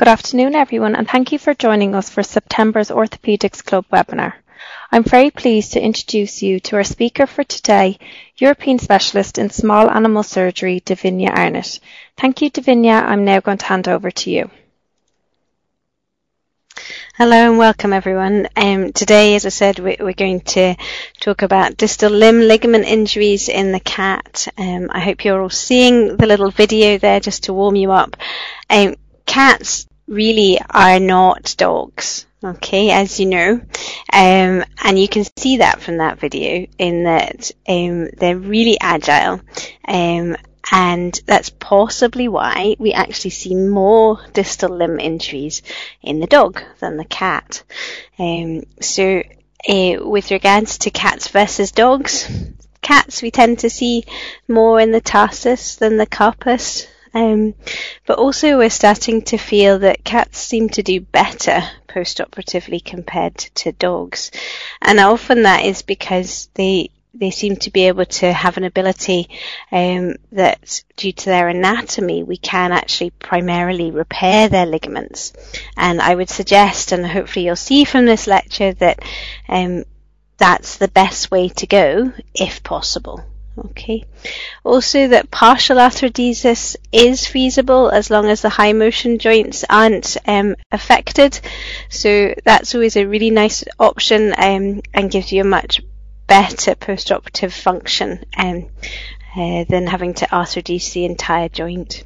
Good afternoon, everyone, and thank you for joining us for September's Orthopaedics Club webinar. I'm very pleased to introduce you to our speaker for today, European Specialist in Small Animal Surgery, Davinia Arnott. Thank you, Davinia. I'm now going to hand over to you. Hello and welcome everyone. Today, as I said, we're going to talk about distal limb ligament injuries in the cat. I hope you're all seeing the little video there just to warm you up. Cats really are not dogs, okay, as you know, and you can see that from that video in that they're really agile, and that's possibly why we actually see more distal limb injuries in the dog than the cat. With regards to cats versus dogs, cats we tend to see more in the tarsus than the carpus. But also we're starting to feel that cats seem to do better post-operatively compared to dogs. And often that is because they seem to be able to have an ability that due to their anatomy we can actually primarily repair their ligaments. And I would suggest, and hopefully you'll see from this lecture, that that's the best way to go if possible. Okay. Also that partial arthrodesis is feasible as long as the high motion joints aren't affected. So that's always a really nice option and gives you a much better post-operative function than having to arthrodesis the entire joint.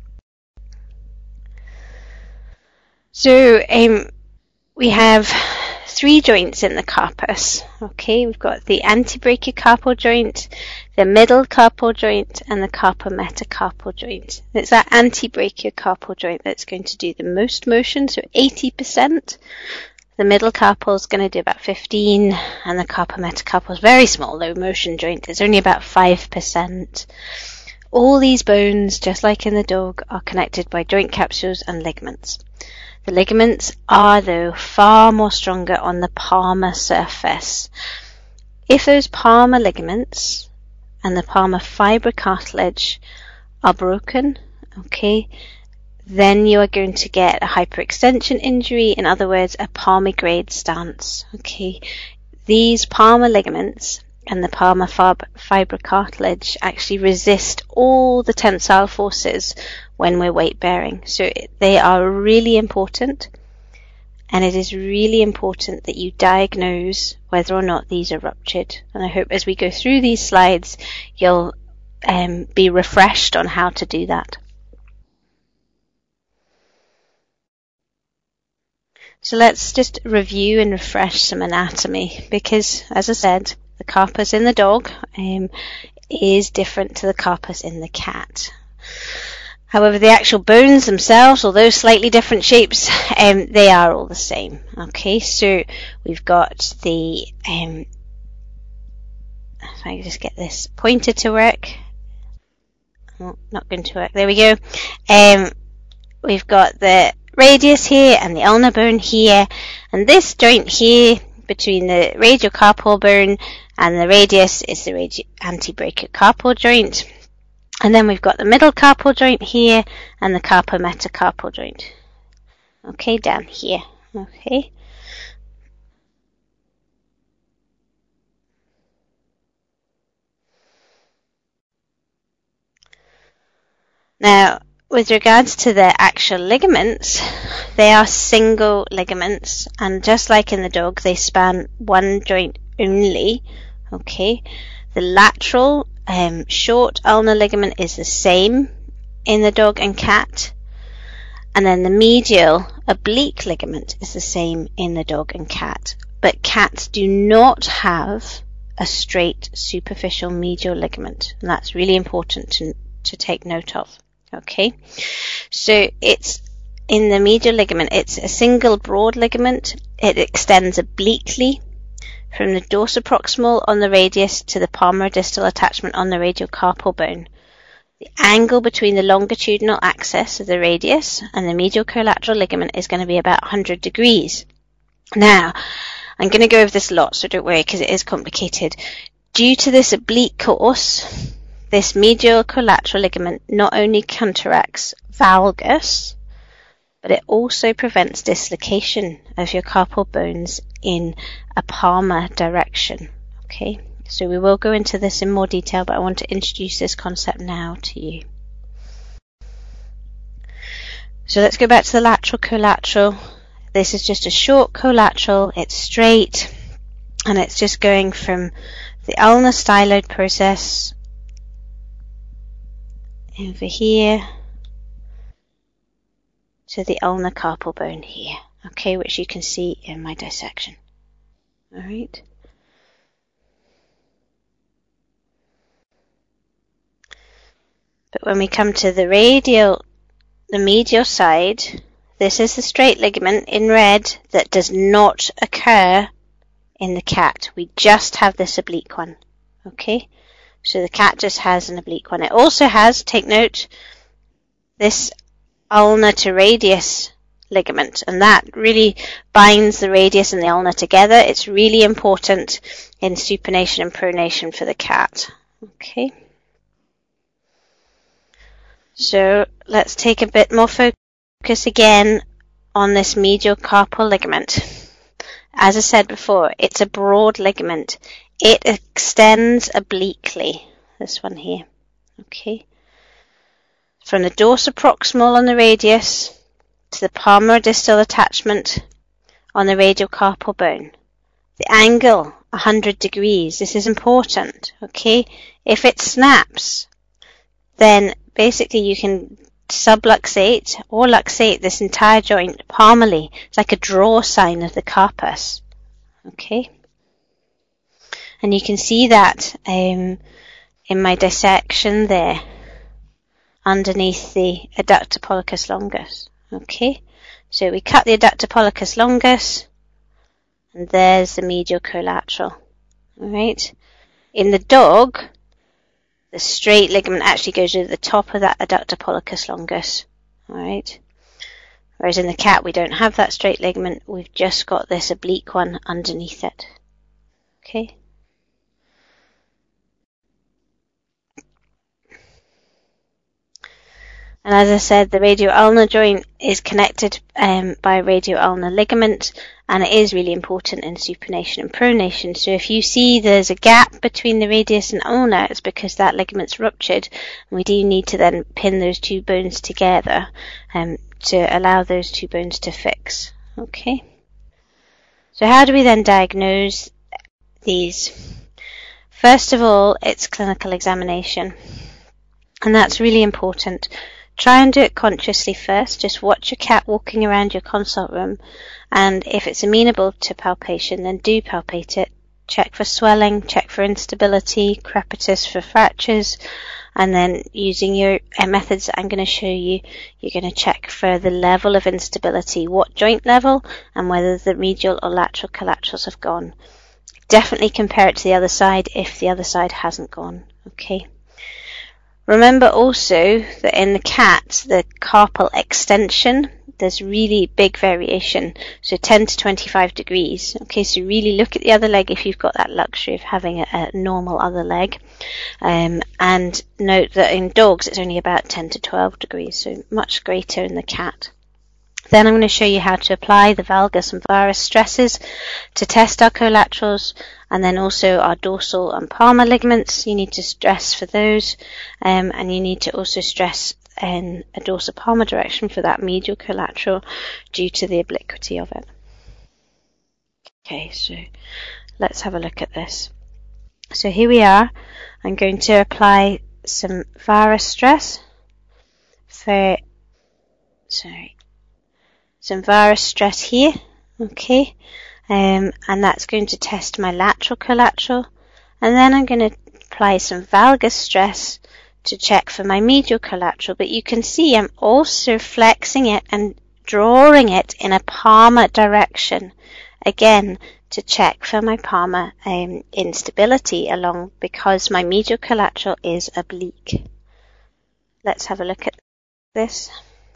So we have three joints in the carpus. Okay, we've got the antebrachiocarpal joint, the middle carpal joint, and the carpal metacarpal joint. It's that antebrachiocarpal joint that's going to do the most motion, so 80%. The middle carpal is going to do about 15%, and the carpal metacarpal is very small, low motion joint. It's only about 5%. All these bones, just like in the dog, are connected by joint capsules and ligaments. The ligaments are, though, far more stronger on the palmar surface. If those palmar ligaments and the palmar fibrocartilage are broken, okay, then you are going to get a hyperextension injury, in other words, a palmigrade stance. Okay, these palmar ligaments and the palmar fibrocartilage actually resist all the tensile forces when we're weight bearing. So they are really important, and it is really important that you diagnose whether or not these are ruptured. And I hope as we go through these slides, you'll be refreshed on how to do that. So let's just review and refresh some anatomy, because as I said, the carpus in the dog is different to the carpus in the cat. However, the actual bones themselves, although slightly different shapes, they are all the same. Okay, so we've got the, if I can just get this pointer to work. Oh, not going to work. There we go. We've got the radius here and the ulnar bone here, and this joint here between the radiocarpal bone and the radius is the antebrachiocarpal joint. And then we've got the middle carpal joint here and the carpal metacarpal joint. Okay, down here. Okay. Now, with regards to the actual ligaments, they are single ligaments, and just like in the dog, they span one joint only. Okay. The lateral short ulnar ligament is the same in the dog and cat, and then the medial oblique ligament is the same in the dog and cat, but cats do not have a straight superficial medial ligament, and that's really important to take note of. Okay, so it's in the medial ligament, it's a single broad ligament. It extends obliquely from the dorsoproximal on the radius to the palmar distal attachment on the radiocarpal bone. The angle between the longitudinal axis of the radius and the medial collateral ligament is going to be about 100 degrees. Now, I'm going to go over this a lot, so don't worry because it is complicated. Due to this oblique course, this medial collateral ligament not only counteracts valgus, but it also prevents dislocation of your carpal bones in a palmar direction. Okay, so we will go into this in more detail, but I want to introduce this concept now to you. So let's go back to the lateral collateral. This is just a short collateral, it's straight, and it's just going from the ulnar styloid process over here to the ulnar carpal bone here, okay, which you can see in my dissection. Alright. But when we come to the medial side, this is the straight ligament in red that does not occur in the cat. We just have this oblique one. Okay? So the cat just has an oblique one. It also has, take note, this ulnar to radius ligament, and that really binds the radius and the ulnar together. It's really important in supination and pronation for the cat. Okay? So let's take a bit more focus again on this medial carpal ligament. As I said before, it's a broad ligament. It extends obliquely, this one here. Okay. From the dorsoproximal on the radius to the palmar distal attachment on the radial carpal bone. The angle, 100 degrees. This is important. Okay. If it snaps, then basically you can subluxate or luxate this entire joint palmally. It's like a draw sign of the carpus. Okay? And you can see that in my dissection there underneath the adductor pollicis longus. Okay? So we cut the adductor pollicis longus, and there's the medial collateral. Alright? In the dog, the straight ligament actually goes over the top of that adductor pollicis longus. Alright? Whereas in the cat we don't have that straight ligament, we've just got this oblique one underneath it. Okay? And as I said, the radioulnar joint is connected by radioulnar ligament, and it is really important in supination and pronation. So if you see there's a gap between the radius and ulnar, it's because that ligament's ruptured, and we do need to then pin those two bones together to allow those two bones to fix. Okay. So how do we then diagnose these? First of all, it's clinical examination, and that's really important. Try and do it consciously first. Just watch your cat walking around your consult room, and if it's amenable to palpation, then do palpate it. Check for swelling, check for instability, crepitus for fractures, and then using your methods that I'm going to show you, you're going to check for the level of instability, what joint level, and whether the medial or lateral collaterals have gone. Definitely compare it to the other side if the other side hasn't gone. Okay. Remember also that in the cat, the carpal extension, there's really big variation, so 10 to 25 degrees. Okay, so really look at the other leg if you've got that luxury of having a normal other leg. And note that in dogs it's only about 10 to 12 degrees, so much greater in the cat. Then I'm going to show you how to apply the valgus and varus stresses to test our collaterals, and then also our dorsal and palmar ligaments. You need to stress for those, and you need to also stress in a dorsal palmar direction for that medial collateral due to the obliquity of it. Okay, so let's have a look at this. So here we are. I'm going to apply some varus stress for, some varus stress here, okay, and that's going to test my lateral collateral, and then I'm going to apply some valgus stress to check for my medial collateral, but you can see I'm also flexing it and drawing it in a palmar direction, again, to check for my palmar instability along, because my medial collateral is oblique. Let's have a look at this.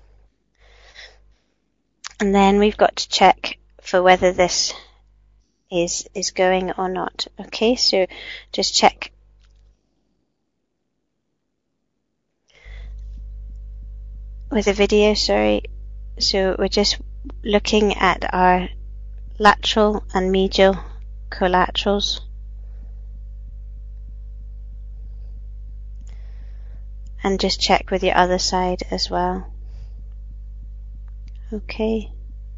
And then we've got to check for whether this is going or not. Okay, so just check. With a video, sorry. So we're just looking at our lateral and medial collaterals. And just check with your other side as well. Okay.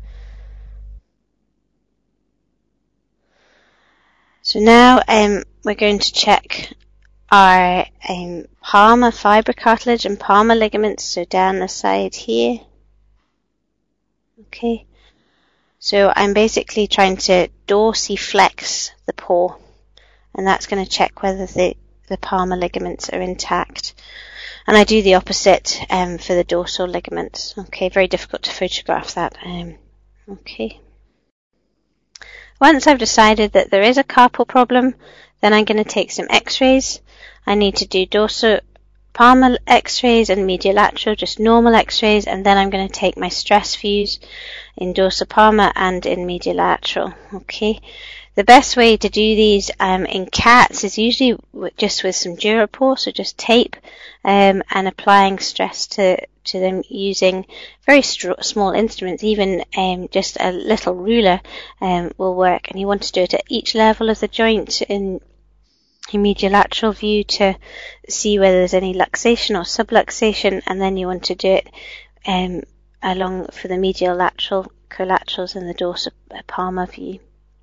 So now we're going to check our palmar fibrocartilage and palmar ligaments, so down the side here. Okay. So I'm basically trying to dorsiflex the paw, and that's going to check whether the palmar ligaments are intact. And I do the opposite for the dorsal ligaments. Okay, very difficult to photograph that. Okay. Once I've decided that there is a carpal problem, then I'm going to take some x-rays. I need to do dorsal palmar x-rays and mediolateral, just normal x-rays, and then I'm going to take my stress views in dorsal palmar and in mediolateral. Okay. The best way to do these in cats is usually just with some Durapore, so just tape, and applying stress to them using very small instruments. Even just a little ruler will work, and you want to do it at each level of the joint in mediolateral view to see whether there's any luxation or subluxation, and then you want to do it along for the medial lateral collaterals in the dorsal palmar view.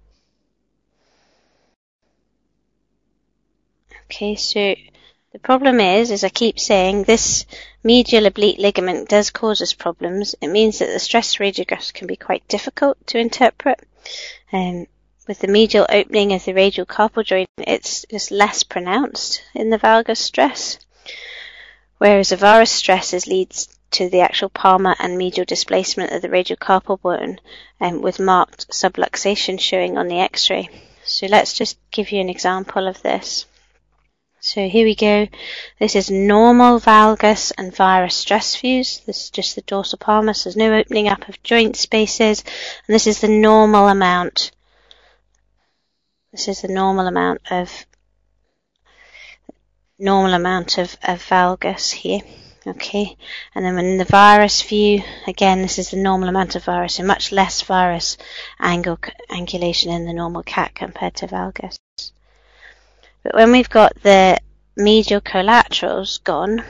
Okay, so the problem is I keep saying this medial oblique ligament does cause us problems. It means that the stress radiographs can be quite difficult to interpret. With the medial opening of the radial carpal joint, it's just less pronounced in the valgus stress, whereas the varus stresses leads to the actual palmar and medial displacement of the radial carpal bone, with marked subluxation showing on the x-ray. So let's just give you an example of this. So here we go. This is normal valgus and varus stress views. This is just the dorsal palmar, so there's no opening up of joint spaces. And this is the normal amount. This is the normal amount of valgus here. Okay. And then in the varus view, again, this is the normal amount of varus, so much less varus angulation in the normal cat compared to valgus. But when we've got the medial collaterals gone,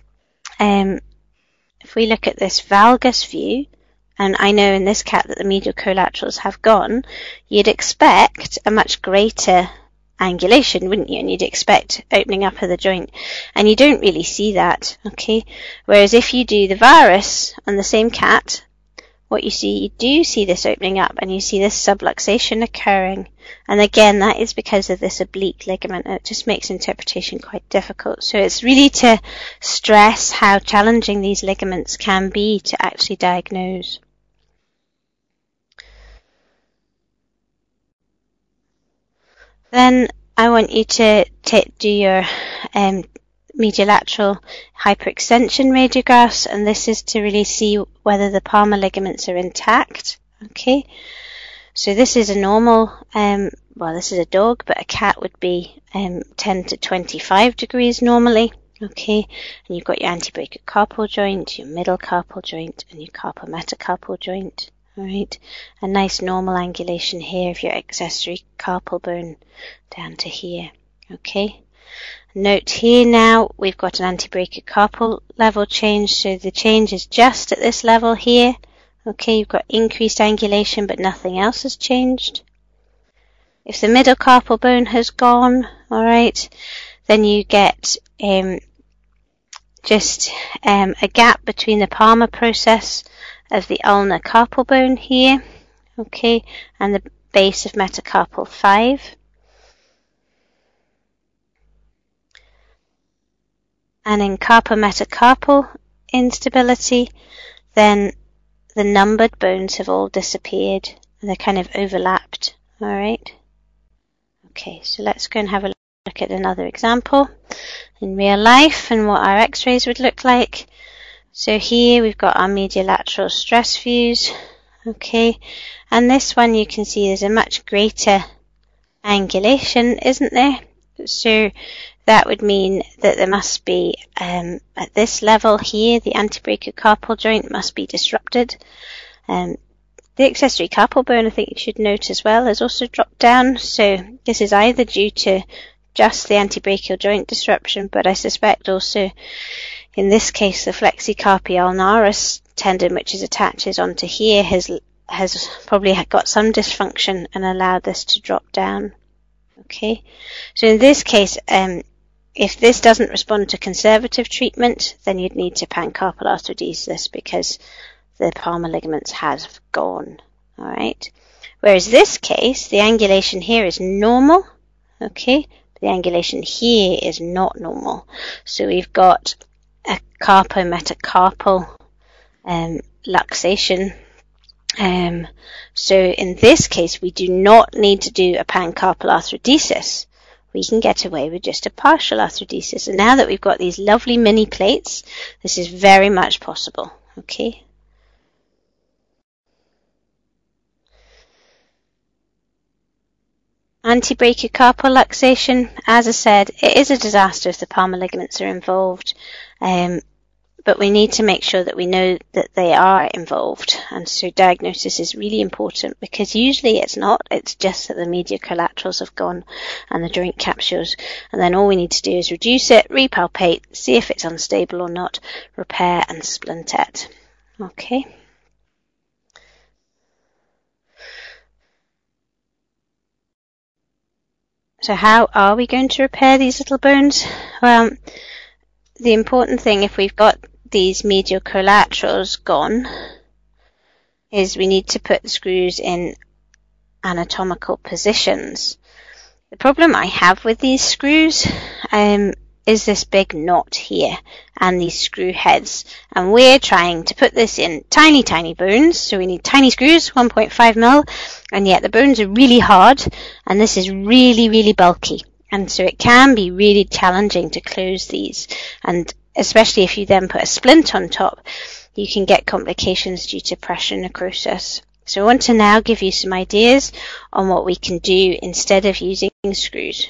if we look at this valgus view, and I know in this cat that the medial collaterals have gone, you'd expect a much greater angulation, wouldn't you? And you'd expect opening up of the joint. And you don't really see that, okay? Whereas if you do the varus on the same cat, what you see, you do see this opening up, and you see this subluxation occurring. And again, that is because of this oblique ligament. It just makes interpretation quite difficult. So it's really to stress how challenging these ligaments can be to actually diagnose. Then I want you to do your mediolateral hyperextension radiographs, and this is to really see whether the palmar ligaments are intact. Okay, so this is a normal, well, this is a dog, but a cat would be 10 to 25 degrees normally. Okay, and you've got your antebrachial joint, your middle carpal joint, and your carpal metacarpal joint. Alright, a nice normal angulation here of your accessory carpal bone down to here. Okay. Note here now we've got an antebrachial carpal level change, so the change is just at this level here. Okay, you've got increased angulation, but nothing else has changed. If the middle carpal bone has gone, alright, then you get just a gap between the palmar process of the ulnar carpal bone here, okay, and the base of metacarpal 5. And in carpometacarpal instability, then the numbered bones have all disappeared and they're kind of overlapped. Alright. Okay, so let's go and have a look at another example in real life and what our x-rays would look like. So here we've got our mediolateral stress views. Okay, and this one you can see there's a much greater angulation, isn't there? So that would mean that there must be, at this level here, the antebrachiocarpal joint must be disrupted. The accessory carpal bone, I think you should note as well, has also dropped down. So this is either due to just the antebrachial joint disruption, but I suspect also in this case the flexicarpi ulnaris tendon, which attaches onto here, has probably got some dysfunction and allowed this to drop down. Okay, so in this case, if this doesn't respond to conservative treatment, then you'd need to pancarpal arthrodesis because the palmar ligaments have gone. All right. Whereas this case, the angulation here is normal. Okay, the angulation here is not normal. So we've got a carpometacarpal luxation. So in this case, we do not need to do a pancarpal arthrodesis. We can get away with just a partial arthrodesis. And now that we've got these lovely mini plates, this is very much possible. Okay. Antebrachiocarpal luxation, as I said, it is a disaster if the palmar ligaments are involved, but we need to make sure that we know that they are involved, and so diagnosis is really important because usually it's not, it's just that the medial collaterals have gone and the joint capsules, and then all we need to do is reduce it, repalpate, see if it's unstable or not, repair and splint it. Okay. So how are we going to repair these little bones? Well, the important thing if we've got these medial collaterals gone is we need to put the screws in anatomical positions. The problem I have with these screws is this big knot here and these screw heads, and we're trying to put this in tiny bones, so we need tiny screws, 1.5 mil, and yet the bones are really hard and this is really bulky, and so it can be really challenging to close these, and especially if you then put a splint on top, you can get complications due to pressure necrosis. So I want to now give you some ideas on what we can do instead of using screws.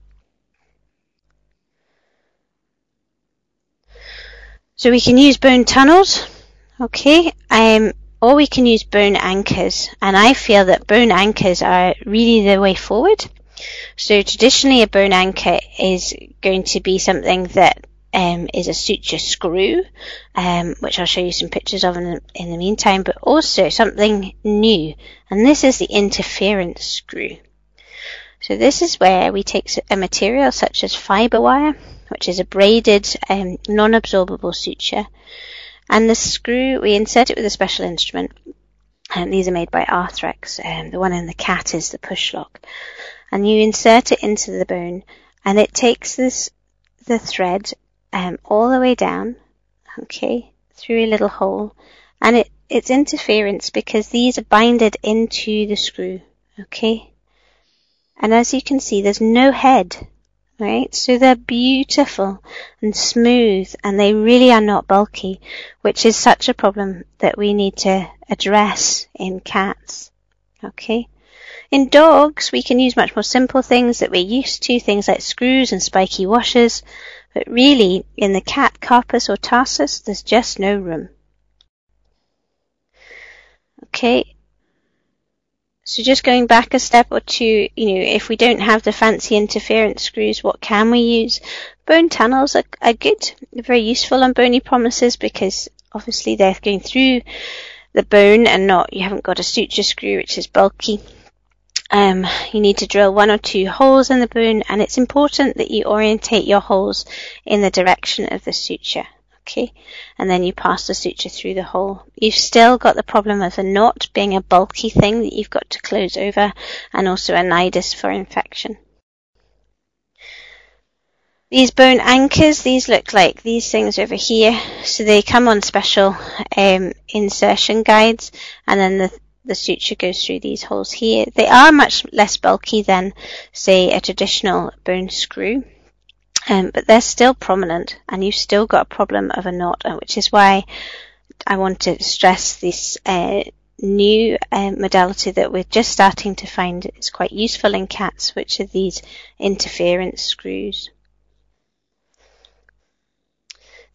So we can use bone tunnels, okay, or we can use bone anchors, and I feel that bone anchors are really the way forward. So traditionally a bone anchor is going to be something that is a suture screw, which I'll show you some pictures of in the meantime, but also something new, and this is the interference screw. So this is where we take a material such as fibre wire, which is a braided, non-absorbable suture, and the screw, we insert it with a special instrument, and these are made by Arthrex, the one in the cat is the push lock, and you insert it into the bone, and it takes the thread all the way down, okay, through a little hole, and it's interference because these are binded into the screw, okay, and as you can see there's no head, right, so they're beautiful and smooth and they really are not bulky, which is such a problem that we need to address in cats, okay. In dogs we can use much more simple things that we're used to, things like screws and spiky washers, but really in the cat carpus or tarsus there's just no room. Okay, so just going back a step or two, if we don't have the fancy interference screws, what can we use? Bone tunnels are good, they're very useful on bony promises because obviously they're going through the bone and you haven't got a suture screw which is bulky. You need to drill 1 or 2 holes in the bone, and it's important that you orientate your holes in the direction of the suture, okay, and then you pass the suture through the hole. You've still got the problem of a knot being a bulky thing that you've got to close over, and also a nidus for infection. These bone anchors, these look like these things over here, so they come on special insertion guides, and then the suture goes through these holes here. They are much less bulky than, say, a traditional bone screw, but they're still prominent, and you've still got a problem of a knot, which is why I want to stress this new modality that we're just starting to find is quite useful in cats, which are these interference screws.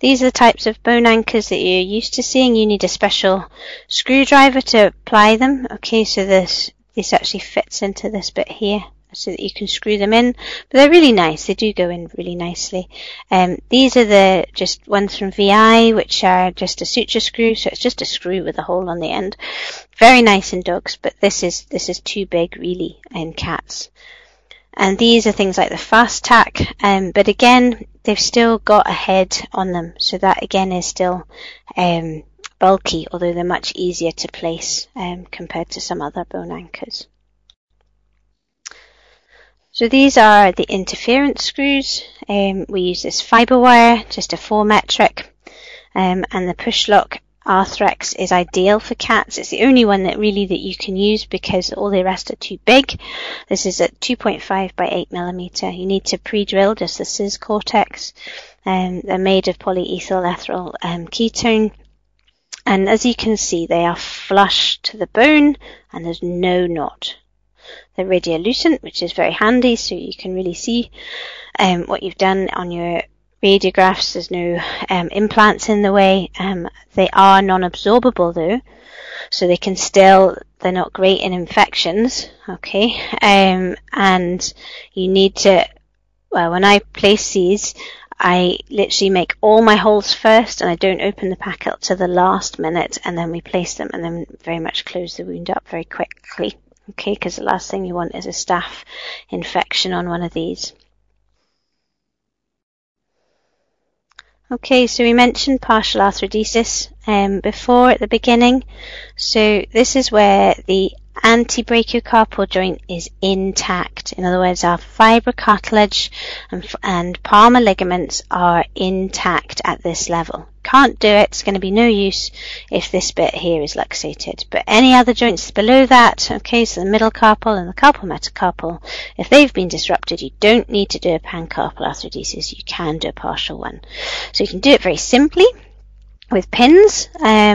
These are the types of bone anchors that you're used to seeing. You need a special screwdriver to apply them. Okay, so this actually fits into this bit here so that you can screw them in. But they're really nice. They do go in really nicely. These are the just ones from VI, which are just a suture screw. So it's just a screw with a hole on the end. Very nice in dogs, but this is too big really in cats. And these are things like the Fast Tack, but again, they've still got a head on them. So that again is still bulky, although they're much easier to place compared to some other bone anchors. So these are the interference screws. We use this fibre wire, just a 4 metric, and the push lock Arthrex is ideal for cats. It's the only one that you can use because all the rest are too big. This is at 2.5 by 8 millimeter. You need to pre-drill just the Cis Cortex. They're made of polyethyl ethyl ketone. And as you can see, they are flush to the bone and there's no knot. They're radiolucent, which is very handy, so you can really see what you've done on your radiographs. There's no implants in the way. They are non-absorbable though, so they're not great in infections. Okay, and you need to, when I place these, I literally make all my holes first and I don't open the packet to the last minute, and then we place them and then very much close the wound up very quickly. Okay, because the last thing you want is a staph infection on one of these. Okay, so we mentioned partial arthrodesis before at the beginning. So this is where the antebrachiocarpal joint is intact. In other words, our fibrocartilage and palmar ligaments are intact at this level. Can't do it. It's going to be no use if this bit here is luxated. But any other joints below that, okay, so the middle carpal and the carpal metacarpal, if they've been disrupted, you don't need to do a pancarpal arthrodesis. You can do a partial one. So you can do it very simply with pins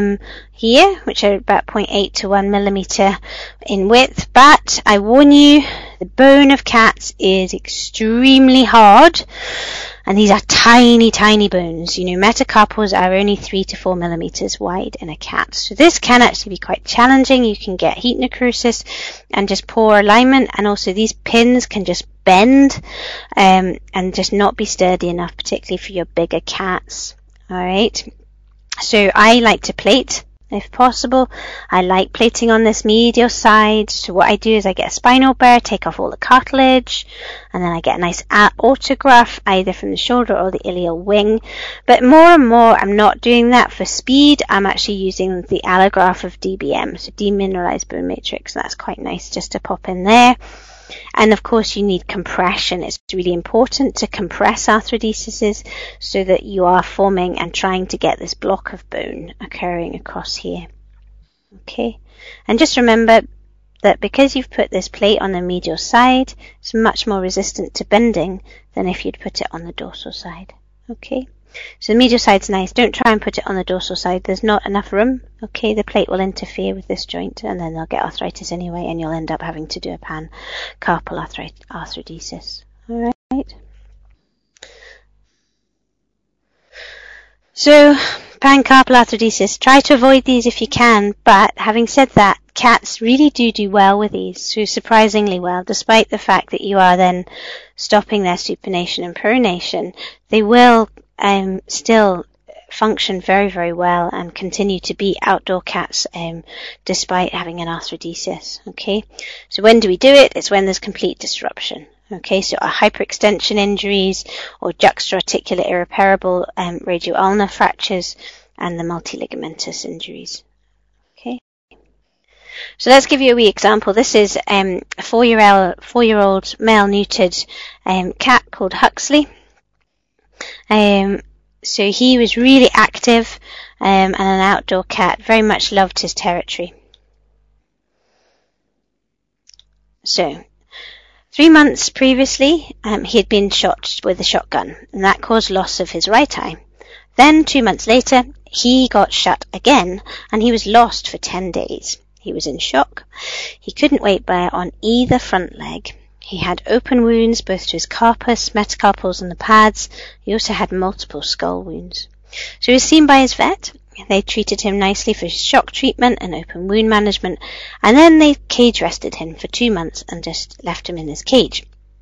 here, which are about 0.8 to 1 millimeter in width. But I warn you, the bone of cats is extremely hard, and these are tiny, tiny bones. You know, metacarpals are only 3 to 4 millimeters wide in a cat. So this can actually be quite challenging. You can get heat necrosis and just poor alignment, and also these pins can just bend and just not be sturdy enough, particularly for your bigger cats. All right. So I like to plate if possible. I like plating on this medial side. So what I do is I get a spinal burr, take off all the cartilage, and then I get a nice autograft either from the shoulder or the iliac wing. But more and more I'm not doing that for speed. I'm actually using the allograft of DBM, so demineralized bone matrix. That's quite nice just to pop in there. And of course you need compression. It's really important to compress arthrodesises so that you are forming and trying to get this block of bone occurring across here. Okay, and just remember that because you've put this plate on the medial side, it's much more resistant to bending than if you'd put it on the dorsal side. Okay, so the medial side's nice. Don't try and put it on the dorsal side. There's not enough room. Okay, the plate will interfere with this joint and then they'll get arthritis anyway, and you'll end up having to do a pancarpal arthrodesis. All right. So pancarpal arthrodesis, try to avoid these if you can, but having said that, cats really do well with these, so surprisingly well, despite the fact that you are then stopping their supination and pronation. They will still function very, very well and continue to be outdoor cats despite having an arthrodesis. Okay, so when do we do it? It's when there's complete disruption. Okay, so our hyperextension injuries or juxtaarticular irreparable radioulnar fractures and the multiligamentous injuries. Okay, so let's give you a wee example. This is a 4-year-old male neutered cat called Huxley. So he was really active and an outdoor cat, very much loved his territory. So 3 months previously, he had been shot with a shotgun, and that caused loss of his right eye. Then 2 months later, he got shot again, and he was lost for 10 days. He was in shock. He couldn't weight bear on either front leg. He had open wounds both to his carpus, metacarpals and the pads. He also had multiple skull wounds. So he was seen by his vet. They treated him nicely for shock treatment and open wound management, and then they cage rested him for 2 months and just left him in his cage.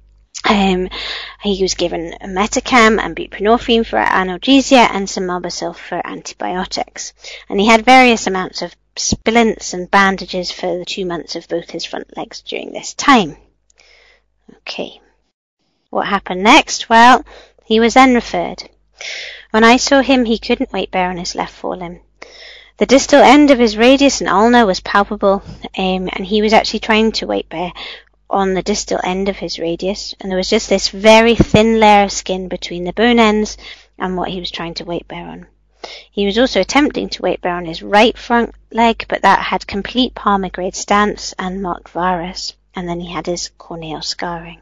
He was given Metacam and buprenorphine for analgesia and some Marbacil for antibiotics. And he had various amounts of splints and bandages for the 2 months of both his front legs during this time. Okay. What happened next? Well, he was then referred. When I saw him, he couldn't weight bear on his left forelimb. The distal end of his radius and ulna was palpable, and he was actually trying to weight bear on the distal end of his radius, and there was just this very thin layer of skin between the bone ends and what he was trying to weight bear on. He was also attempting to weight bear on his right front leg, but that had complete palmar grade stance and marked varus, and then he had his corneal scarring.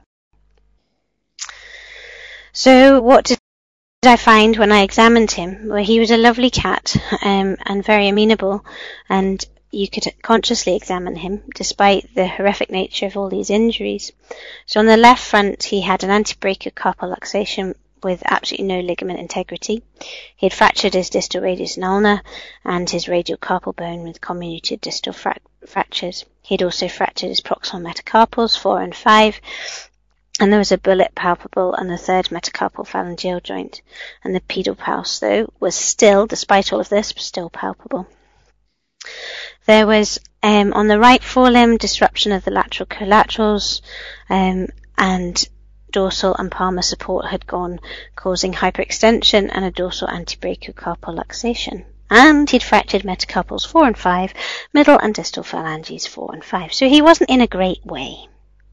So what did I find when I examined him? Well, he was a lovely cat, and very amenable, and you could consciously examine him despite the horrific nature of all these injuries. So on the left front, he had an antebrachial luxation with absolutely no ligament integrity. He had fractured his distal radius and ulna and his radial carpal bone with comminuted distal fractures. He had also fractured his proximal metacarpals 4 and 5, and there was a bullet palpable on the third metacarpal phalangeal joint. And the pedal-pulse, though, was still, despite all of this, still palpable. There was, on the right forelimb, disruption of the lateral collaterals, and dorsal and palmar support had gone, causing hyperextension and a dorsal antebrachial carpal luxation. And he'd fractured metacarpals 4 and 5, middle and distal phalanges 4 and 5. So he wasn't in a great way.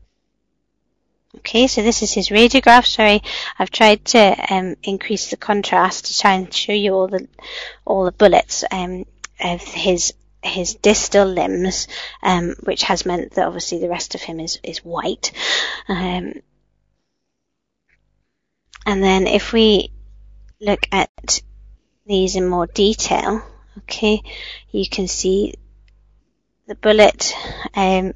Okay, so this is his radiograph. Sorry, I've tried to increase the contrast to try and show you all the bullets of his distal limbs, which has meant that obviously the rest of him is white. And then if we look at these in more detail, okay, you can see the bullet and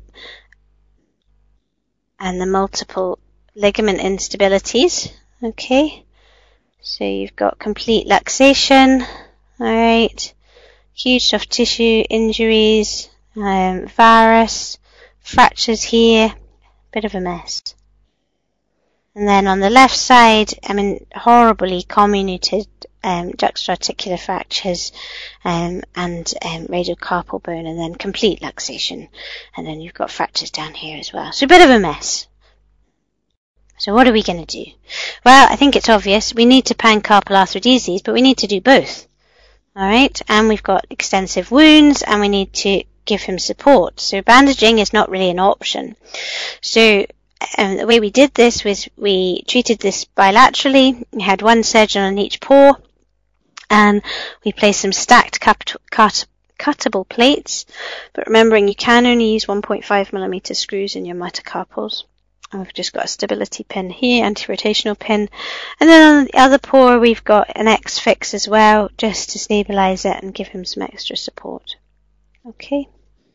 the multiple ligament instabilities. Okay, so you've got complete luxation, alright, huge soft tissue injuries, varus, fractures here, bit of a mess. And then on the left side, horribly comminuted juxtaarticular fractures and radial carpal bone, and then complete luxation. And then you've got fractures down here as well. So a bit of a mess. So what are we going to do? Well, I think it's obvious. We need to pancarpal arthrodeses, but we need to do both. Alright, and we've got extensive wounds, and we need to give him support. So bandaging is not really an option. So the way we did this was we treated this bilaterally. We had one surgeon on each paw, and we placed some stacked cuttable plates, but remembering you can only use 1.5mm screws in your metacarpals. And we've just got a stability pin here, anti-rotational pin, and then on the other paw we've got an X-fix as well, just to stabilize it and give him some extra support. Okay.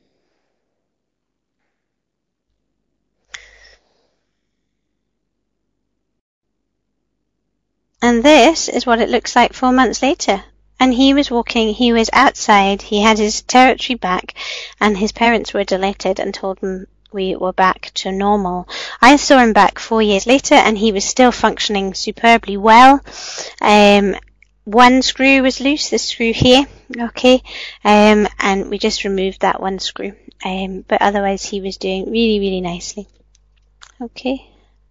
And this is what it looks like 4 months later. And he was walking, he was outside, he had his territory back, and his parents were delighted and told him we were back to normal. I saw him back 4 years later, and he was still functioning superbly well. One screw was loose, this screw here, okay, and we just removed that one screw. But otherwise he was doing really, really nicely. Okay.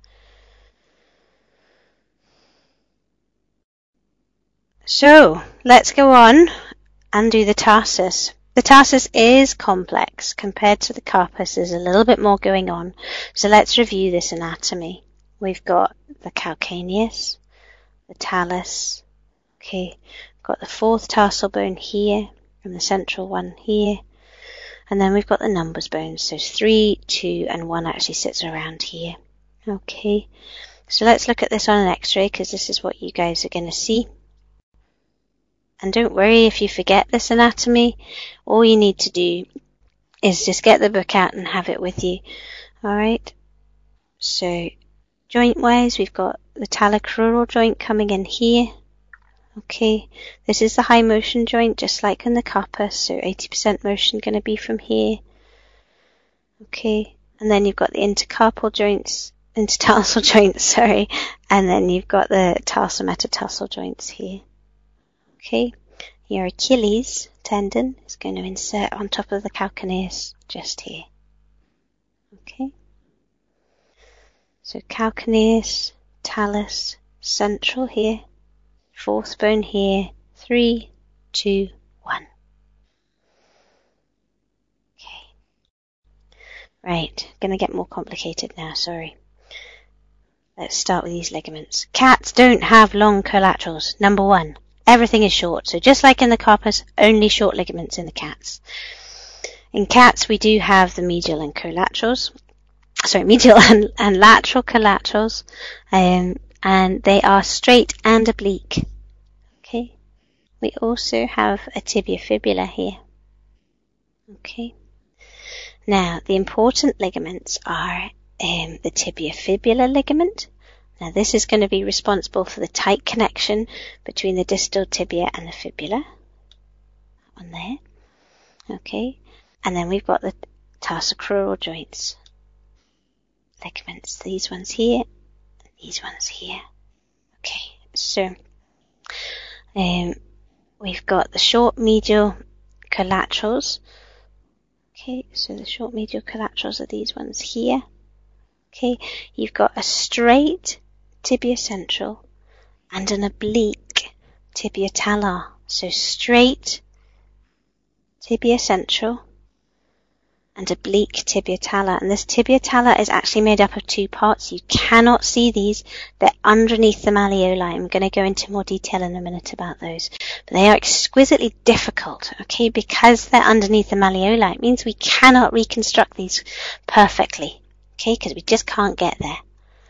So, let's go on and do the tarsus. The tarsus is complex. Compared to the carpus, there's a little bit more going on. So let's review this anatomy. We've got the calcaneus, the talus, okay, got the fourth tarsal bone here, and the central one here, and then we've got the numbers bones. So 3, 2, and 1 actually sits around here. Okay, so let's look at this on an x-ray, because this is what you guys are going to see. And don't worry if you forget this anatomy. All you need to do is just get the book out and have it with you. Alright. So, joint-wise, we've got the talocrural joint coming in here. Okay, this is the high motion joint, just like in the carpus, so 80% motion going to be from here. Okay, and then you've got the intertarsal joints, and then you've got the tarsal-metatarsal joints here. Okay, your Achilles tendon is going to insert on top of the calcaneus just here. Okay, so calcaneus, talus, central here, fourth bone here, 3, 2, 1. Okay. Right, going to get more complicated now, sorry. Let's start with these ligaments. Cats don't have long collaterals. Number 1, everything is short. So just like in the carpus, only short ligaments in the cats. In cats, we do have the medial and collaterals. Sorry, medial and lateral collaterals. And they are straight and oblique. Okay. We also have a tibia-fibula here. Okay. Now, the important ligaments are the tibia-fibula ligament. Now, this is going to be responsible for the tight connection between the distal tibia and the fibula. On there. Okay. And then we've got the tarsocrural joints. Ligaments. These ones here. These ones here. Okay, so we've got the short medial collaterals. Okay, so the short medial collaterals are these ones here. Okay, you've got a straight tibia central and an oblique tibia talar. So straight tibia central and oblique tibia talar. And this tibia talar is actually made up of 2 parts. You cannot see these. They're underneath the malleoli. I'm going to go into more detail in a minute about those. But they are exquisitely difficult, okay, because they're underneath the malleoli. It means we cannot reconstruct these perfectly, okay, because we just can't get there.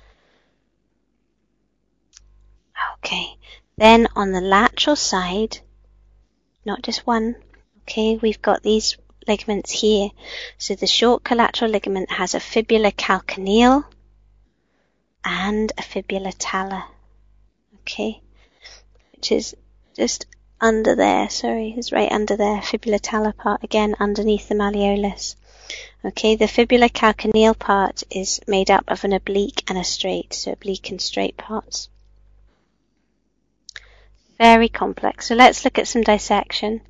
Okay, then on the lateral side, not just one, okay, we've got these ligaments here. So the short collateral ligament has a fibula calcaneal and a fibula talar. Okay, which is just under there. Sorry, it's right under there. Fibula talar part again underneath the malleolus. Okay, the fibula calcaneal part is made up of an oblique and a straight, so oblique and straight parts. Very complex. So let's look at some dissection.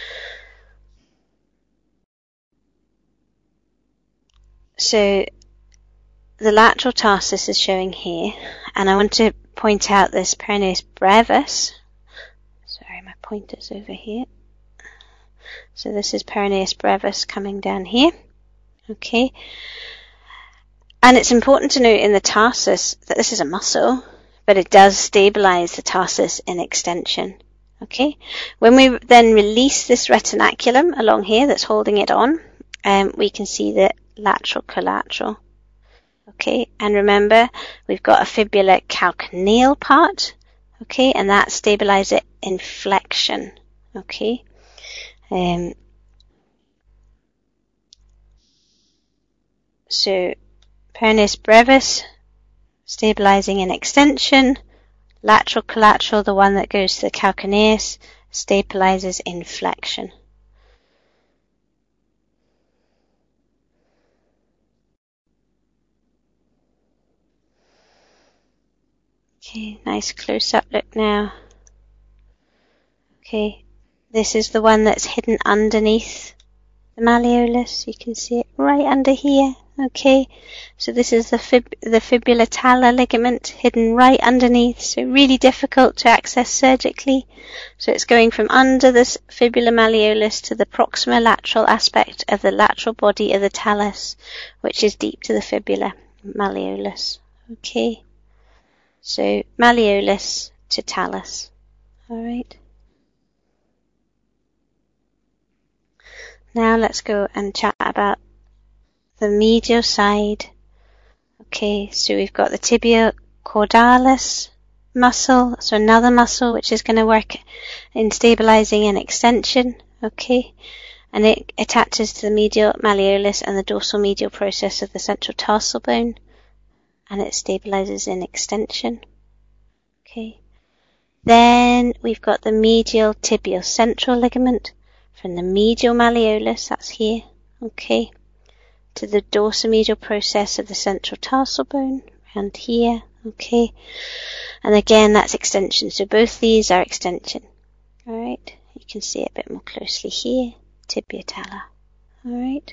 So the lateral tarsus is showing here, and I want to point out this peroneus brevis. Sorry, my pointer's over here. So this is peroneus brevis coming down here. Okay. And it's important to note in the tarsus that this is a muscle, but it does stabilize the tarsus in extension. Okay. When we then release this retinaculum along here that's holding it on, we can see the lateral collateral. Okay, and remember we've got a fibula calcaneal part, okay, and that stabilizes it in flexion. Okay, so peroneus brevis stabilizing in extension, lateral collateral, the one that goes to the calcaneus, stabilizes in flexion. Okay, nice close-up look now. Okay, this is the one that's hidden underneath the malleolus. You can see it right under here. Okay, so this is the fibula talar ligament hidden right underneath, so really difficult to access surgically. So it's going from under this fibula malleolus to the proximal lateral aspect of the lateral body of the talus, which is deep to the fibula malleolus. Okay. So malleolus to talus. All right. Now let's go and chat about the medial side. Okay, so we've got the tibia caudalis muscle, so another muscle which is going to work in stabilizing and extension. Okay, and it attaches to the medial malleolus and the dorsal medial process of the central tarsal bone, and it stabilizes in extension. Okay, Then we've got the medial tibial central ligament from the medial malleolus, that's here, okay, to the dorsomedial process of the central tarsal bone, around here, okay. And again, that's extension. So both these are extension. All right. You can see it a bit more closely here, tibia tala. All right.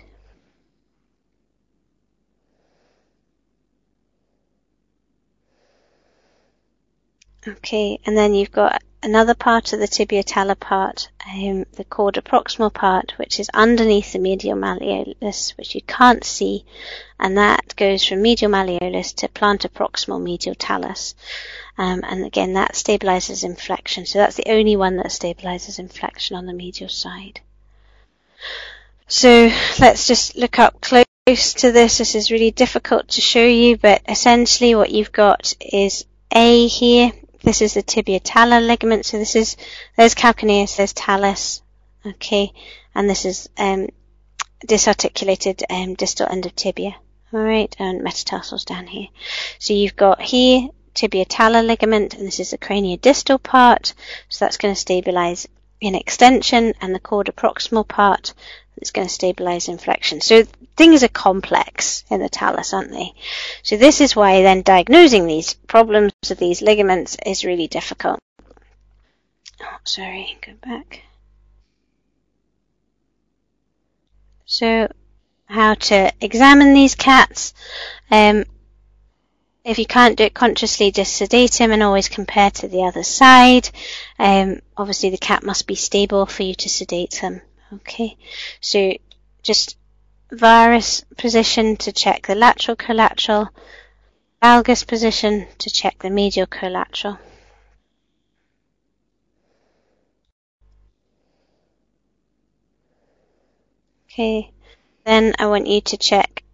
Okay, and then you've got another part of the tibia tala part, the cauda proximal part, which is underneath the medial malleolus, which you can't see, and that goes from medial malleolus to plantar proximal medial talus. And again, that stabilizes inflection. So that's the only one that stabilizes inflection on the medial side. So let's just look up close to this. This is really difficult to show you, but essentially what you've got is A here. This is the tibia tala ligament. So there's calcaneus, there's talus, okay, and this is disarticulated distal end of tibia, all right, and metatarsals down here. So you've got here tibia tala ligament, and this is the craniodistal part. So that's going to stabilize in extension, and the cauda proximal part is going to stabilize inflection. So things are complex in the talus, aren't they? So this is why then diagnosing these problems of these ligaments is really difficult. Oh, sorry, go back. So how to examine these cats. If you can't do it consciously, just sedate him and always compare to the other side. Obviously the cat must be stable for you to sedate them. Okay, so just varus position to check the lateral collateral, valgus position to check the medial collateral. Okay, then I want you to check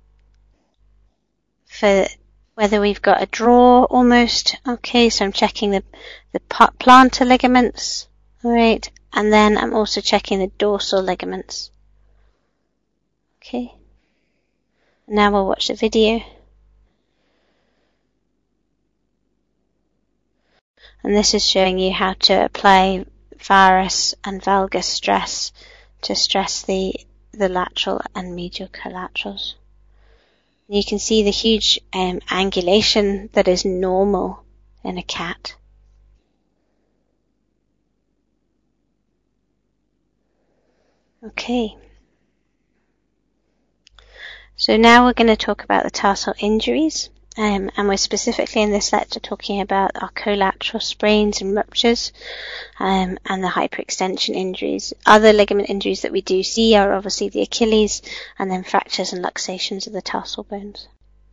for whether we've got a draw almost. Okay, so I'm checking the plantar ligaments, all right, and then I'm also checking the dorsal ligaments. Okay, now we'll watch the video. And this is showing you how to apply varus and valgus stress to stress the lateral and medial collaterals. You can see the huge angulation that is normal in a cat. Okay. So now we're going to talk about the tarsal injuries. And we're specifically in this lecture talking about our collateral sprains and ruptures, and the hyperextension injuries. Other ligament injuries that we do see are obviously the Achilles, and then fractures and luxations of the tarsal bones.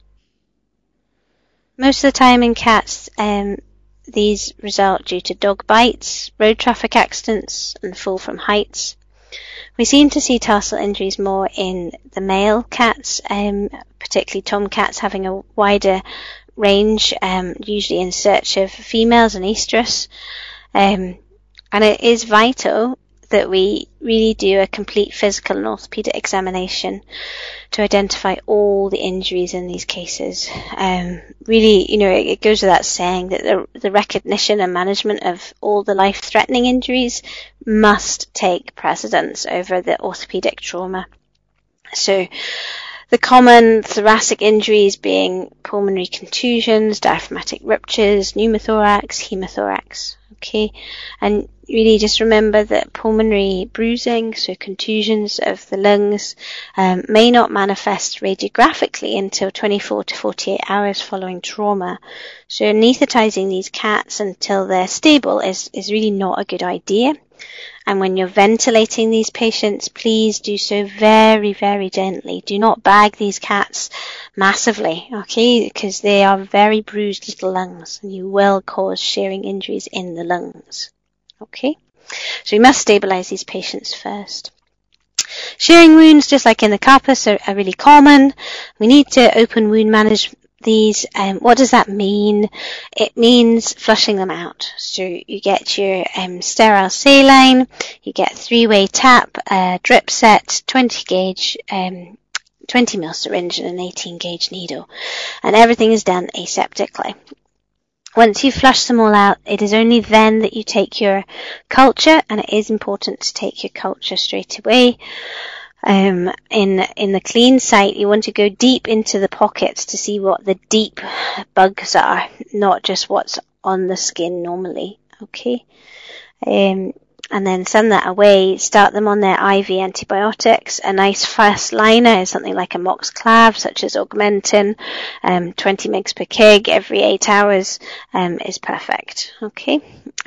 Most of the time in cats, these result due to dog bites, road traffic accidents, and fall from heights. We seem to see tarsal injuries more in the male cats, particularly tomcats having a wider range, usually in search of females and estrus. And it is vital that we really do a complete physical and orthopedic examination to identify all the injuries in these cases. Really, it goes without saying that the recognition and management of all the life-threatening injuries must take precedence over the orthopedic trauma. So the common thoracic injuries being pulmonary contusions, diaphragmatic ruptures, pneumothorax, hemothorax. Okay, and really just remember that pulmonary bruising, so contusions of the lungs, may not manifest radiographically until 24 to 48 hours following trauma. So anesthetizing these cats until they're stable is really not a good idea. And when you're ventilating these patients, please do so very, very gently. Do not bag these cats massively, okay, because they are very bruised little lungs, and you will cause shearing injuries in the lungs. Okay, so we must stabilize these patients first. Shearing wounds, just like in the carpus, are really common. We need to open wound manage these. What does that mean? It means flushing them out. So you get your sterile saline, you get 3-way tap, drip set, 20 gauge, 20 ml syringe and an 18 gauge needle, and everything is done aseptically. Once you flush them all out, it is only then that you take your culture, and it is important to take your culture straight away. In the clean site, you want to go deep into the pockets to see what the deep bugs are, not just what's on the skin normally. Okay. And then send that away, start them on their IV antibiotics. A nice fast liner is something like amoxiclav, such as Augmentin, 20 mg per kg every 8 hours, is perfect. Okay.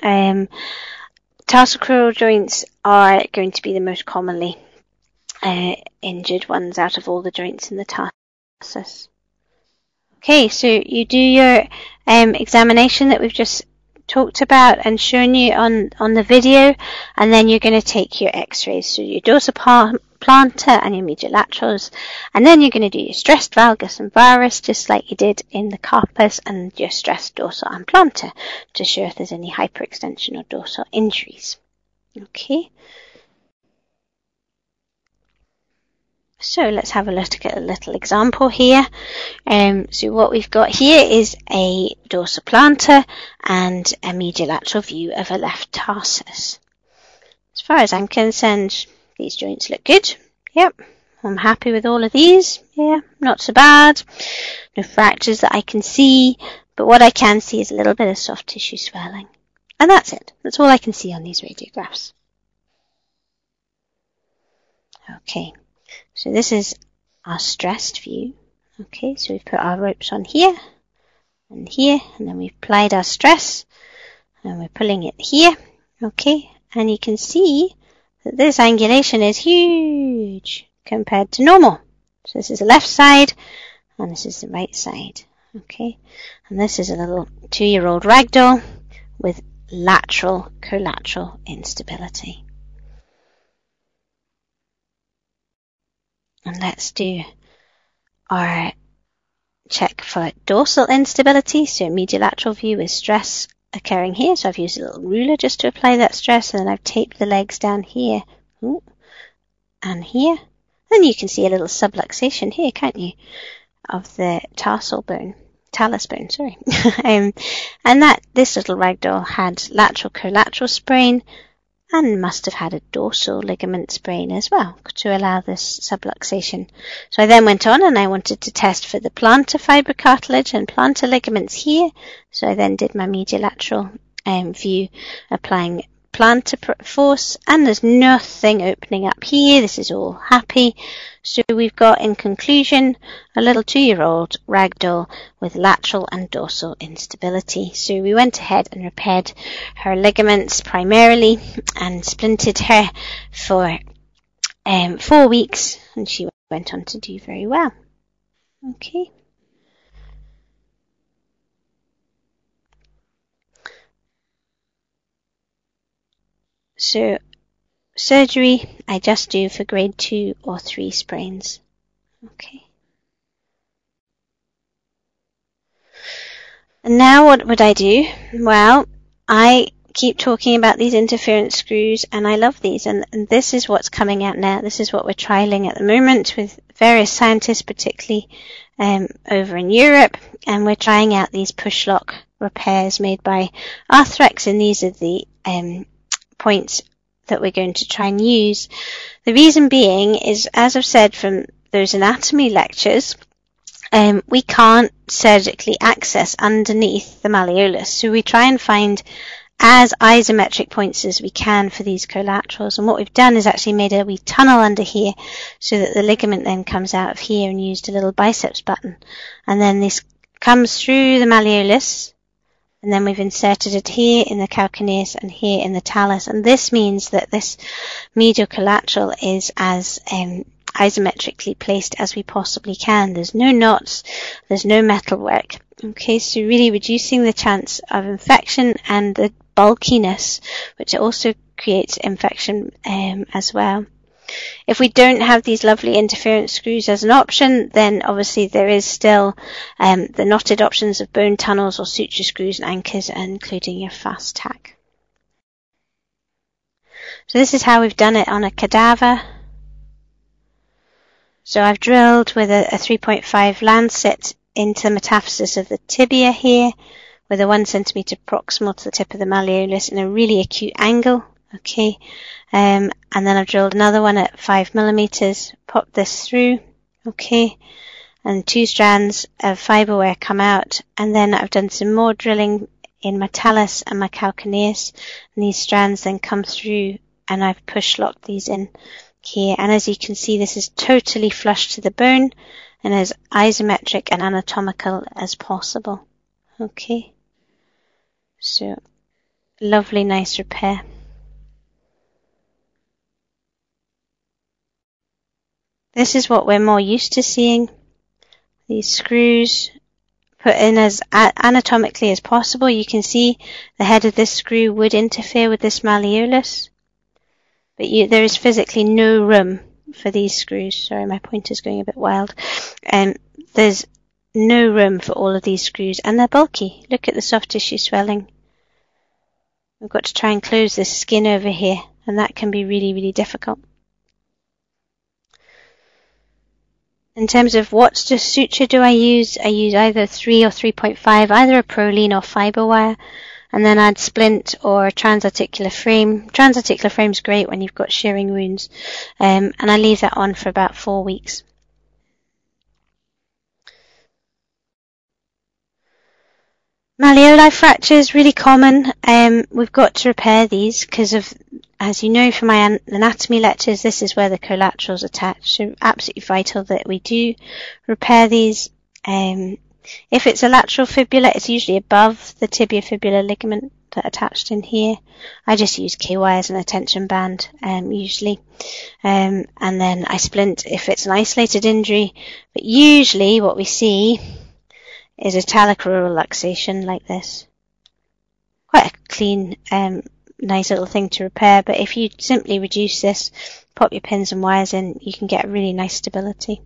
Tarsal joints are going to be the most commonly injured ones out of all the joints in the tarsus. Okay, so you do your examination that we've just talked about and shown you on the video, and then you're going to take your x-rays, so your dorsal plantar and your medial laterals, and then you're going to do your stressed valgus and varus just like you did in the carpus, and your stressed dorsal and plantar to show if there's any hyperextension or dorsal injuries. Okay. So let's have a look at a little example here. So what we've got here is a dorsal plantar and a medial lateral view of a left tarsus. As far as I'm concerned, these joints look good. Yep, I'm happy with all of these. Yeah, not so bad. No fractures that I can see, but what I can see is a little bit of soft tissue swelling. And that's it. That's all I can see on these radiographs. Okay. So this is our stressed view. Okay, so we've put our ropes on here, and then we've applied our stress, and we're pulling it here. Okay, and you can see that this angulation is huge compared to normal. So this is the left side, and this is the right side. Okay, and this is a little 2-year-old ragdoll with lateral collateral instability. And let's do our check for dorsal instability. So medial lateral view with stress occurring here. So I've used a little ruler just to apply that stress, and then I've taped the legs down here and here. And you can see a little subluxation here, can't you, of the talus bone, sorry. And that this little ragdoll had lateral collateral sprain, and must have had a dorsal ligament sprain as well to allow this subluxation. So I then went on and I wanted to test for the plantar fibrocartilage and plantar ligaments here. So I then did my medial lateral view, applying plantar force, and there's nothing opening up here. This is all happy. So we've got, in conclusion, a little 2-year-old ragdoll with lateral and dorsal instability. So we went ahead and repaired her ligaments primarily and splinted her for 4 weeks, and she went on to do very well. Okay. So surgery I just do for grade 2 or 3 sprains. Okay. And now what would I do? Well, I keep talking about these interference screws, and I love these, and this is what's coming out now. This is what we're trialing at the moment with various scientists, particularly over in Europe, and we're trying out these push lock repairs made by Arthrex, and these are the points that we're going to try and use. The reason being is, as I've said from those anatomy lectures, we can't surgically access underneath the malleolus, so we try and find as isometric points as we can for these collaterals, and what we've done is actually made a wee tunnel under here so that the ligament then comes out of here, and used a little biceps button, and then this comes through the malleolus, and then we've inserted it here in the calcaneus and here in the talus, and this means that this medial collateral is as isometrically placed as we possibly can. There's no knots, there's no metalwork. Okay, so really reducing the chance of infection and the bulkiness, which also creates infection as well. If we don't have these lovely interference screws as an option, then obviously there is still the knotted options of bone tunnels or suture screws and anchors, including your fast tack. So this is how we've done it on a cadaver. So I've drilled with a 3.5 lancet into the metaphysis of the tibia here, with a 1 centimetre proximal to the tip of the malleolus in a really acute angle. Okay, and then I've drilled another one at 5 millimeters, popped this through, okay, and 2 strands of fibre wire come out, and then I've done some more drilling in my talus and my calcaneus, and these strands then come through, and I've push locked these in here, and as you can see, this is totally flush to the bone and as isometric and anatomical as possible. Okay, so lovely, nice repair. This is what we're more used to seeing. These screws put in as anatomically as possible. You can see the head of this screw would interfere with this malleolus, but there is physically no room for these screws. Sorry, my pointer's going a bit wild. There's no room for all of these screws, and they're bulky. Look at the soft tissue swelling. We've got to try and close this skin over here, and that can be really, really difficult. In terms of what suture do I use either 3 or 3.5, either a Prolene or fibre wire, and then I'd splint or a transarticular frame. Transarticular frame's great when you've got shearing wounds, and I leave that on for about 4 weeks. Malleoli fractures, really common. We've got to repair these because of, as you know from my anatomy lectures, this is where the collaterals attach. So absolutely vital that we do repair these. If it's a lateral fibula, it's usually above the tibiofibular ligament that attached in here. I just use KY as an attention band, usually. And then I splint if it's an isolated injury. But usually what we see is a talocrural luxation like this. Quite a clean, nice little thing to repair, but if you simply reduce this, pop your pins and wires in, you can get really nice stability.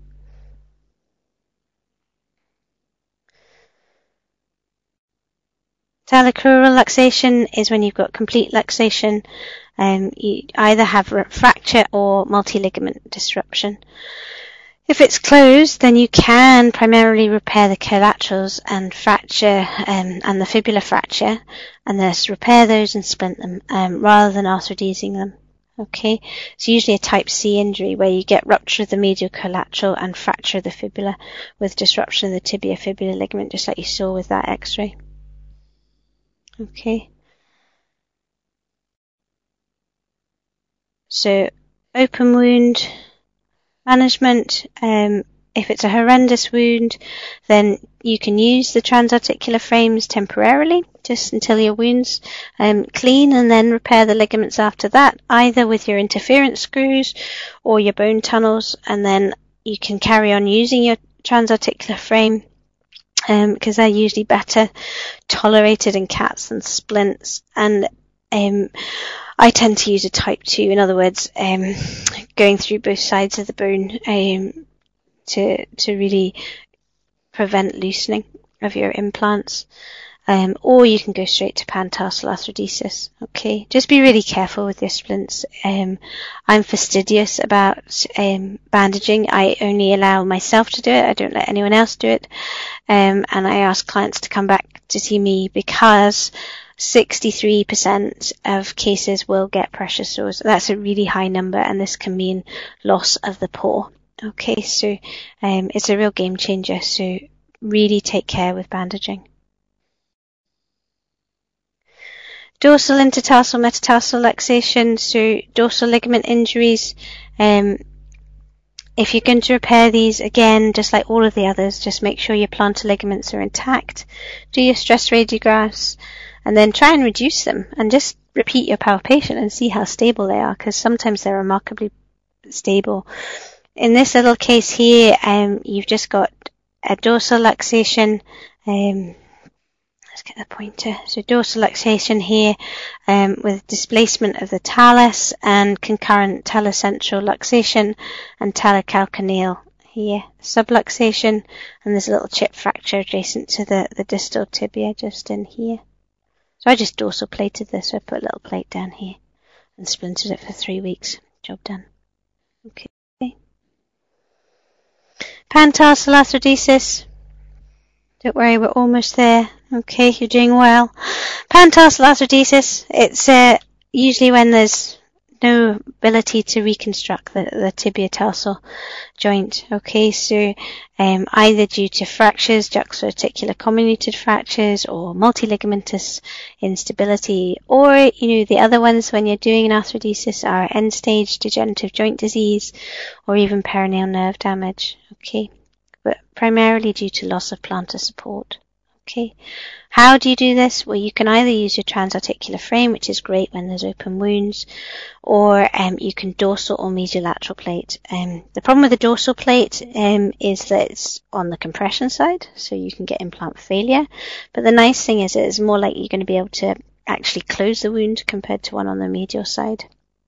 Talocrural luxation is when you've got complete luxation. You either have fracture or multi-ligament disruption. If it's closed, then you can primarily repair the collaterals and fracture and the fibula fracture, and thus repair those and splint them rather than arthrodesing them. Okay, it's usually a type C injury where you get rupture of the medial collateral and fracture of the fibula with disruption of the tibiofibular ligament, just like you saw with that X-ray. Okay. So open wound management, if it's a horrendous wound, then you can use the transarticular frames temporarily, just until your wound's clean, and then repair the ligaments after that, either with your interference screws or your bone tunnels, and then you can carry on using your transarticular frame, because they're usually better tolerated in cats than splints. And I tend to use a type 2, in other words, going through both sides of the bone to really prevent loosening of your implants. Or you can go straight to pantarsal arthrodesis. Okay, just be really careful with your splints. I'm fastidious about bandaging. I only allow myself to do it. I don't let anyone else do it. And I ask clients to come back to see me because 63% of cases will get pressure sores. That's a really high number, and this can mean loss of the paw. Okay, so it's a real game changer. So really take care with bandaging. Dorsal intertarsal metatarsal luxation, so dorsal ligament injuries. If you're going to repair these, again, just like all of the others, just make sure your plantar ligaments are intact. Do your stress radiographs, and then try and reduce them, and just repeat your palpation and see how stable they are, because sometimes they're remarkably stable. In this little case here, you've just got a dorsal luxation. Let's get the pointer. So dorsal luxation here with displacement of the talus and concurrent talocentral luxation and talocalcaneal here. Subluxation, and there's a little chip fracture adjacent to the distal tibia just in here. So I just dorsal plated this, so I put a little plate down here and splintered it for 3 weeks. Job done. Okay. Pantarsal arthrodesis. Don't worry, we're almost there. Okay, you're doing well. Pantarsal arthrodesis, it's usually when there's no ability to reconstruct the tibia tarsal joint. Okay, so either due to fractures, juxta-articular comminuted fractures, or multiligamentous instability, or the other ones when you're doing an arthrodesis are end-stage degenerative joint disease, or even peroneal nerve damage. Okay, but primarily due to loss of plantar support. Okay, how do you do this? Well, you can either use your transarticular frame, which is great when there's open wounds, or you can dorsal or mediolateral plate. The problem with the dorsal plate is that it's on the compression side, so you can get implant failure. But the nice thing is it's more likely you're going to be able to actually close the wound compared to one on the medial side.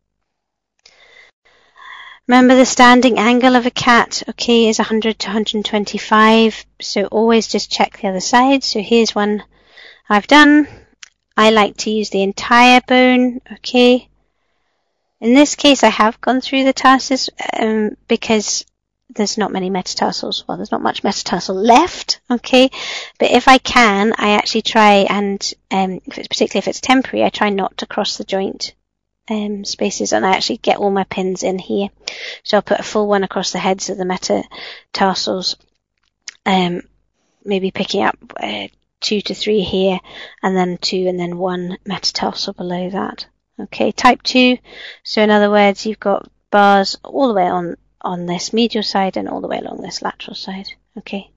Remember, the standing angle of a cat, okay, is 100 to 125, so always just check the other side. So here's one I've done. I like to use the entire bone, okay. In this case, I have gone through the tarsus because there's not many metatarsals. Well, there's not much metatarsal left, okay. But if I can, I actually try and, particularly if it's temporary, I try not to cross the joint spaces, and I actually get all my pins in here. So I'll put a full one across the heads of the metatarsals, maybe picking up 2 to 3 here, and then 2 and then 1 metatarsal below that. Okay, type 2. So in other words, you've got bars all the way on this medial side and all the way along this lateral side. Okay.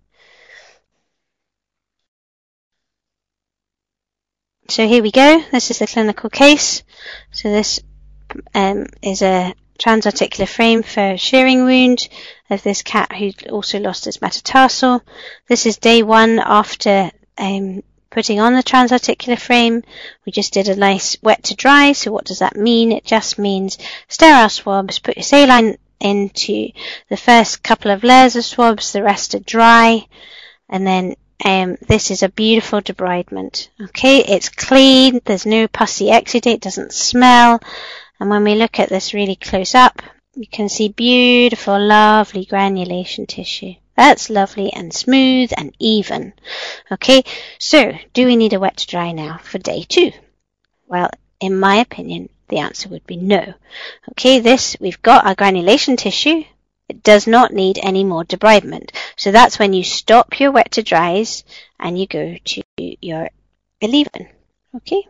So here we go. This is the clinical case. So this is a transarticular frame for shearing wound of this cat who also lost his metatarsal. This is day 1 after putting on the transarticular frame. We just did a nice wet to dry. So what does that mean? It just means sterile swabs. Put your saline into the first couple of layers of swabs. The rest are dry. And then this is a beautiful debridement. Okay, it's clean, there's no pussy exudate, doesn't smell. And when we look at this really close up, you can see beautiful, lovely granulation tissue. That's lovely and smooth and even. Okay, so do we need a wet to dry now for day 2? Well, in my opinion, the answer would be no. Okay, we've got our granulation tissue. It does not need any more debridement. So that's when you stop your wet to dries and you go to your Aleve. Okay.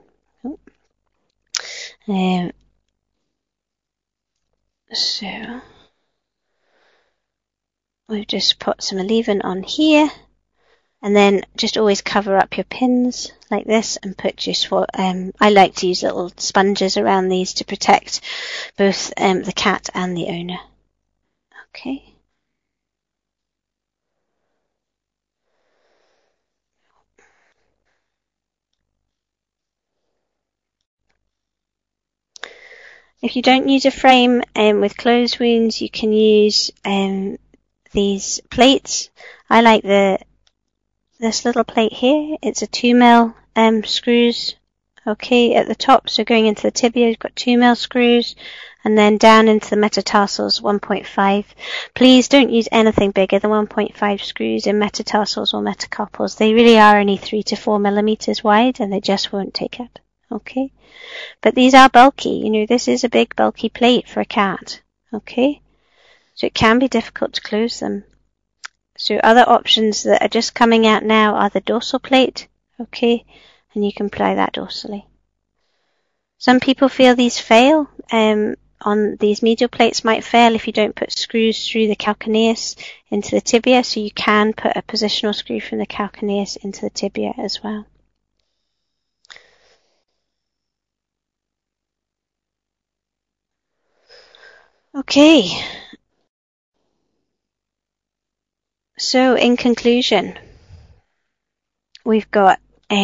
So we've just put some Aleve on here, and then just always cover up your pins like this and put your I like to use little sponges around these to protect both the cat and the owner. Okay. If you don't use a frame with closed wounds, you can use these plates. I like this little plate here. It's a 2mm screws. Okay, at the top, so going into the tibia, you've got 2mm screws, and then down into the metatarsals, 1.5. Please don't use anything bigger than 1.5 screws in metatarsals or metacarpals. They really are only 3 to 4 millimeters wide, and they just won't take it. Okay, but these are bulky. This is a big bulky plate for a cat. Okay, so it can be difficult to close them. So other options that are just coming out now are the dorsal plate. Okay, and you can apply that dorsally. Some people feel these fail. On these medial plates might fail if you don't put screws through the calcaneus into the tibia, so you can put a positional screw from the calcaneus into the tibia as well. Okay. So in conclusion, we've got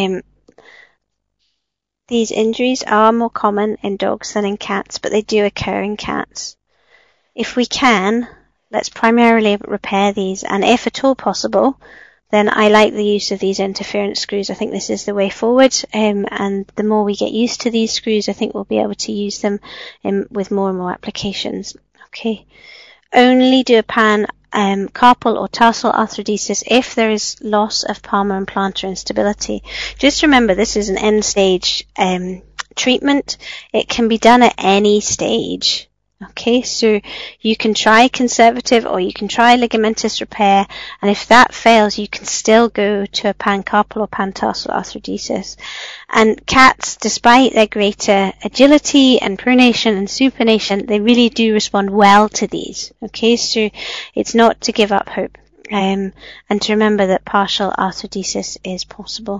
these injuries are more common in dogs than in cats, but they do occur in cats. If we can, let's primarily repair these, and if at all possible, then I like the use of these interference screws. I think this is the way forward, and the more we get used to these screws, I think we'll be able to use them with more and more applications. Okay. only do a carpal or tarsal arthrodesis if there is loss of palmar and plantar instability. Just remember, this is an end-stage treatment. It can be done at any stage. Okay, so you can try conservative or you can try ligamentous repair, and if that fails, you can still go to a pancarpal or pantarsal arthrodesis. And cats, despite their greater agility and pronation and supination, they really do respond well to these. Okay, so it's not to give up hope, and to remember that partial arthrodesis is possible.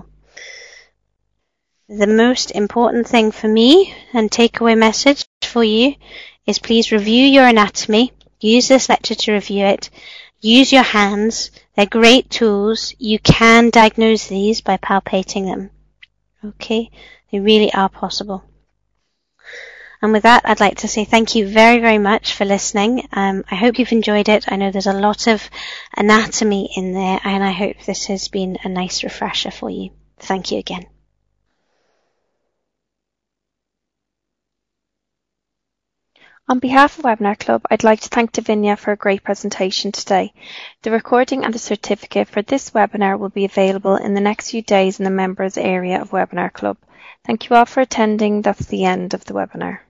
The most important thing for me, and takeaway message for you, is please review your anatomy. Use this lecture to review it. Use your hands. They're great tools. You can diagnose these by palpating them. Okay? They really are possible. And with that, I'd like to say thank you very, very much for listening. I hope you've enjoyed it. I know there's a lot of anatomy in there, and I hope this has been a nice refresher for you. Thank you again. On behalf of Webinar Club, I'd like to thank Davinia for a great presentation today. The recording and the certificate for this webinar will be available in the next few days in the members area of Webinar Club. Thank you all for attending. That's the end of the webinar.